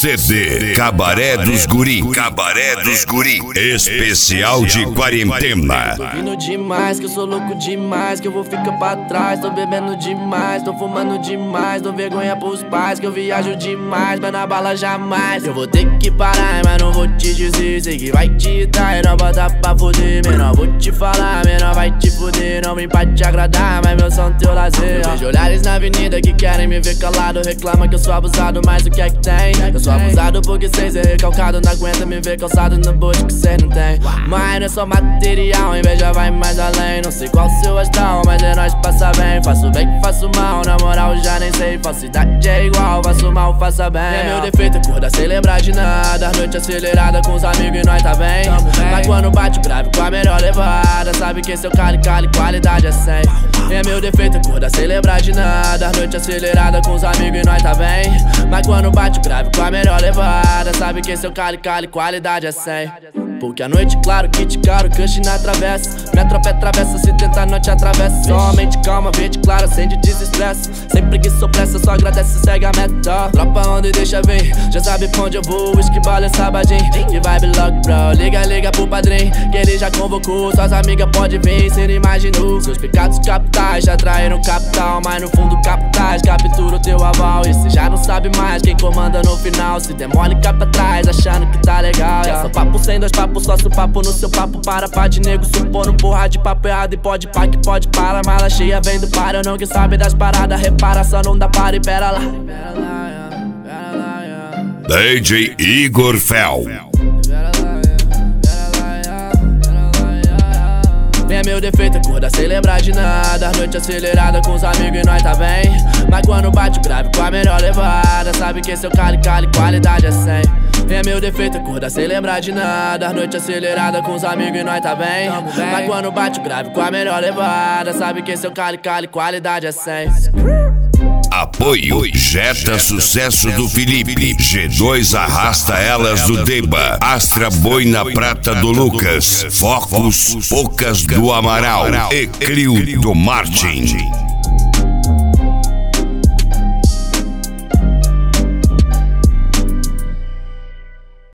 CD Cabaré dos Guri, Cabaré dos Guri, especial de quarentena. Tô vindo demais, que eu sou louco demais, que eu vou ficar pra trás. Tô bebendo demais, tô fumando demais, dou vergonha pros pais, que eu viajo demais, mas na bala jamais. Eu vou ter que parar, mas não vou te dizer, sei que vai te dar, não bota pra foder, menor. Vou te falar, menor, vai te foder, não vim pra te agradar, mas meu som teu lazer. Eu vejo olhares na avenida que querem me ver calado, reclama que eu sou abusado, mas o que é que tem? Eu sou abusado porque cês é recalcado, não aguenta me ver calçado no bote que cês não tem. Mas não é só material, a inveja vai mais além. Não sei qual seu astral, mas é nós passa bem. Faço bem, faço mal, na moral já nem sei. Falsidade é igual, faço mal, faça bem. É meu defeito, acordar sem lembrar de nada. Noite acelerada com os amigos e nós tá bem. Mas quando bate o grave com a melhor levada, sabe que esse é o cali, qualidade é 100. É meu defeito, acordar sem lembrar de nada. Noite acelerada com os amigos e nós tá bem. Mas quando bate o grave com a melhor levada, sabe que esse é o cali, qualidade é 100. Porque a noite, claro que te caro, cush na travessa. Minha tropa é travessa, se tentar não te atravessa. Só mente calma, verde clara, sem de desestresse. Sem preguiça ou pressa, só agradece, segue a meta. Tropa onde deixa vir, já sabe pra onde eu vou. Whisky, bala, sabadinho, que vibe lock, bro. Liga pro padrinho, que ele já convocou. Suas amigas pode vir, cê não imaginou. Seus pecados capitais já traíram capital, mas no fundo capitais captura o teu aval. E cê já não sabe mais quem comanda no final. Se demole, cá pra trás, achando que tá legal. É só papo sem dois papos, só se o papo no seu papo. Para de nego, supor no porra de papo errado. E pode pá que pode para, mala cheia vem do para. Eu não que sabe das paradas, repara, só não dá para e pera lá. DJ Igor Fel. É meu defeito, acordar sem lembrar de nada. Noite acelerada com os amigos e nós tá bem. Mas quando bate o grave com a melhor levada, sabe que esse é o cali, qualidade é 100. É meu defeito, acordar sem lembrar de nada. Noite acelerada com os amigos e nós tá bem. Mas quando bate o grave com a melhor levada, sabe que esse é o cali, qualidade é 100. Apoio Jetta Sucesso do Felipe, G2 Arrasta Elas do Deba, Astra Boina Prata do Lucas, Focus Poucas do Amaral e Clio do Martin.